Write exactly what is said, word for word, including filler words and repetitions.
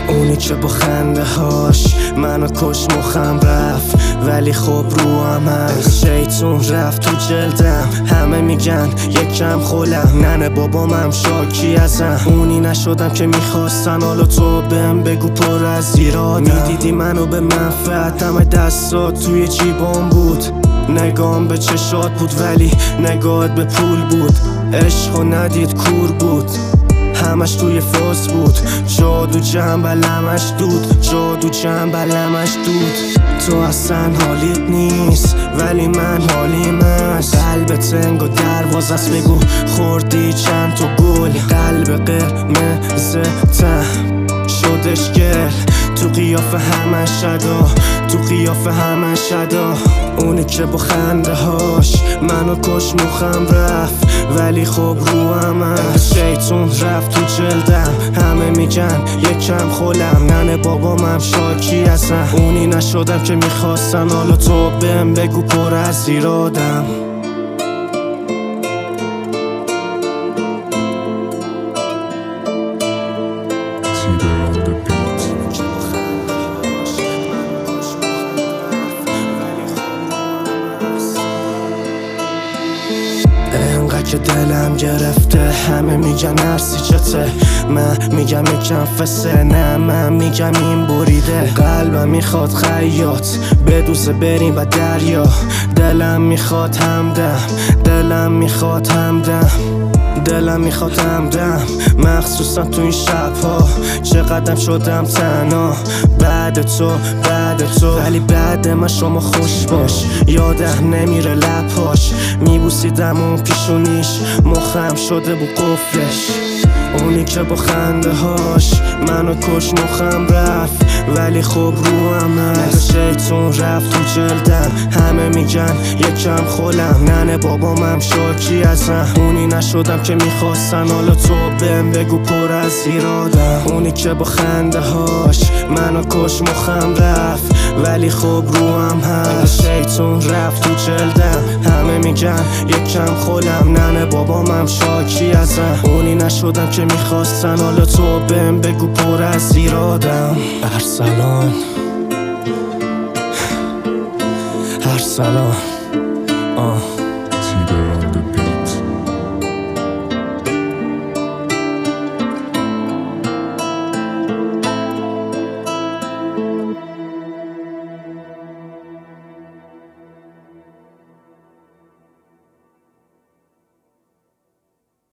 اونی که با خنده هاش منو کش مخم رفت ولی خب رو هم هست. شیطون رفت تو جلدم، همه میگن یکم خولم، ننه بابامم شاکی ازم. اونی نشدم که میخواستن، حالا تو بهم بگو پر از ایرادم. میدیدی منو به منفعت، همه دستات توی جیبام بود. نگام به چشات بود ولی نگاهت به پول بود. عشقو ندید کور بود، همش توی فاز بود. جادو جنبلمش دود، جادو جنبلمش دود. تو اصلا حالیت نیست ولی من حالیم است. قلب تنگ و دروازه است، بگو خوردی چند تا گل. قلب قرمز ته شدش گل، تو قیافه همه شدا، تو قیافه همه شدا. اونی که با خنده هاش منو کش مخم رفت ولی خب رو هم هست. شیطون رفت تو جلدم، همه میگن یکم خولم، ننه بابامم شاکی ازم. اونی نشدم که میخواستن، حالا تو بهم بگو پر از ایرادم. انقدر که دلم گرفته، همه میگن ارسی چته، من میگم یکم فسه، نه من میگم این بریده. قلبم میخواد خیاط بدوزه بریم و دریا، دلم میخواد همدم، دلم میخواد همدم، دلم میخواد همدم. مخصوصا تو این شبها چقدرم شدم تنها بعد تو، بعد تو. ولی بعد من شما خوش باش، یادم نمیره لبهاش. میبوسیدم اون پیشونیش، مخم شده بود قفلش. اونی که با خنده هاش منو کش مخم رفت ولی خب رو هم هست. شیطون رفت تو جلدم، همه میگن یکم خولم، ننه بابامم شاکی ازم. اونی نشدم که میخواستن، حالا تو بهم بگو پر از ایرادم. اونی که با خنده هاش منو کش مخم رفت ولی خب رو هم هست. شیطون رفت تو جلدم، همه میگن یکم خولم، ننه بابامم شاکی ازم. اونی نشدم که میخواستن، حالا تو بهم بگو پر از ایرادم. ارسلان ارسلان آه